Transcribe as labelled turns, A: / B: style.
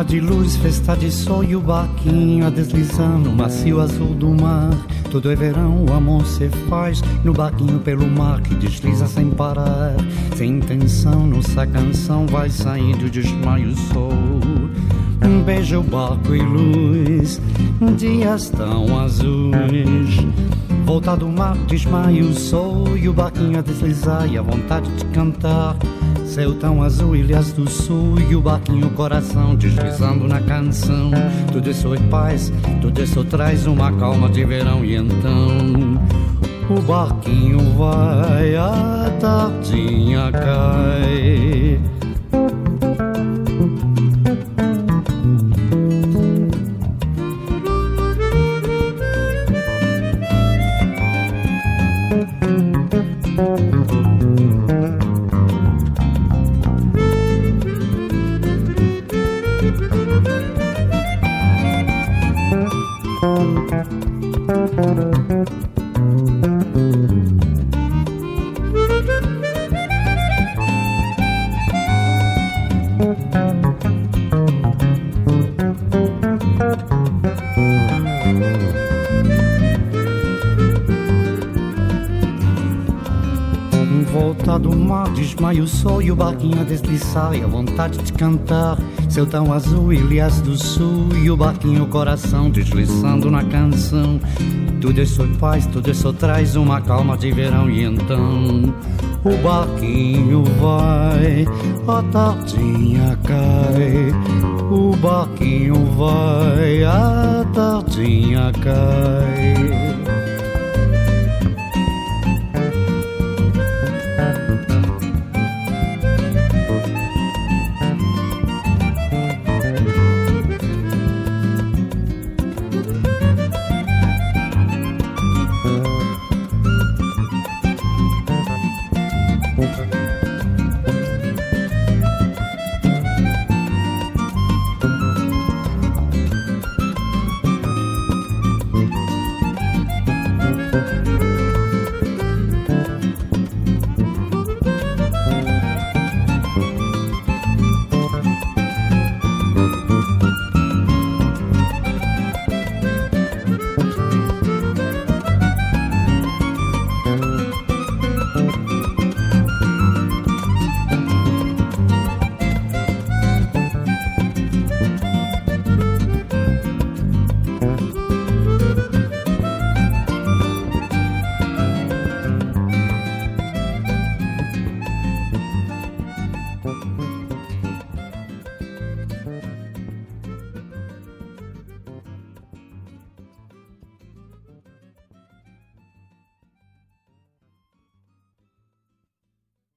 A: de luz, festa de sol e o barquinho a deslizar no macio azul do mar. Tudo é verão, o amor se faz no barquinho pelo mar que desliza sem parar. Sem intenção, nossa canção vai sair do desmaio sol. Beija o barco e luz, dias tão azuis. Volta do mar, desmaia o sol e o barquinho a deslizar e a vontade de cantar. Céu tão azul, ilhas do sul e o barquinho coração deslizando na canção. Tudo isso é paz, tudo isso traz uma calma de verão. E então o barquinho vai, a tardinha cai. Volta do mar, desmaia o sol e o barquinho a deslizar e a vontade de cantar. Céu tão azul, ilhas do sul e o barquinho coração deslizando na canção. Tudo isso é paz, tudo isso traz uma calma de verão. E então o barquinho vai, a tardinha cai. O barquinho vai, a tardinha cai.